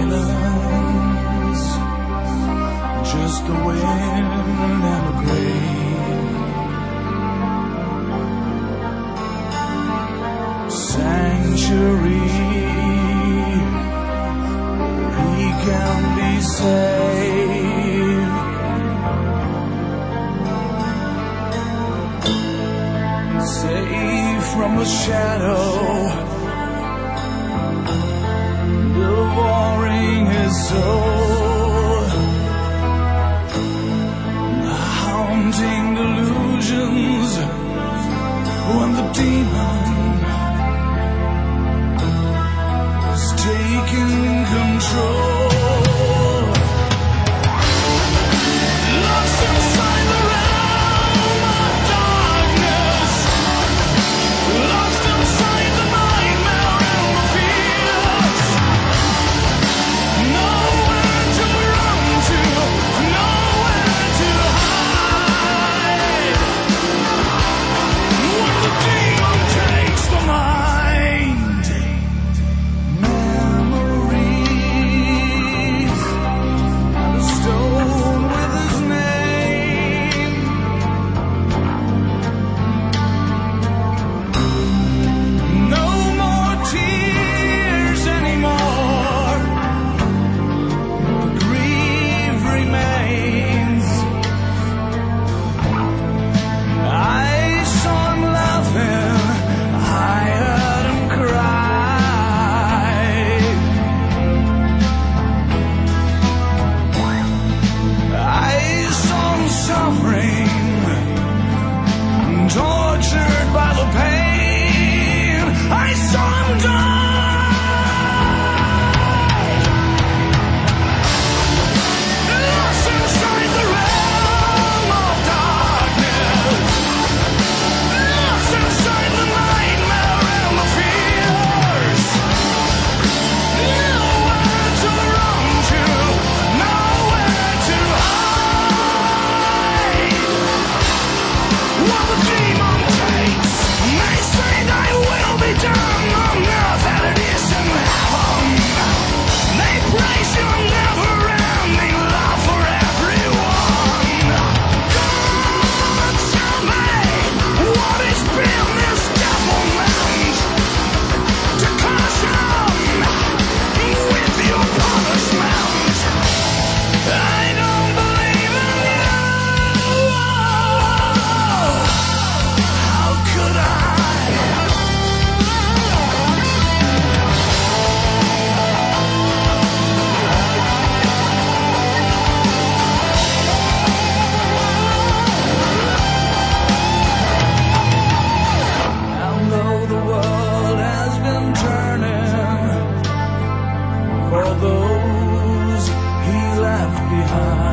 silence, just the wind and the grave. Sanctuary, he can be saved. Safe from the shadow, devouring his soul, haunting delusions when the demon is taking control. Lost inside the realm of darkness, lost inside the nightmare realm of fears. Nowhere to run to, nowhere to hide. When the demon takes the mind, memories and a stone with his name. No more tears anymore. The grief remains. I saw him laughing, I heard him cry. I saw him suffering, tortured by the pain. I saw him die. Lost inside the realm of darkness, lost inside the nightmare realm of fears. Nowhere to run to, nowhere to hide. What the demon takes, they say thy will be done on earth as it is in heaven. They praise your never-ending love for everyone. God, tell me, what has been this devilment? To caution with your punishment. I don't believe in you. How could I? Now though the world has been turning for those he left behind,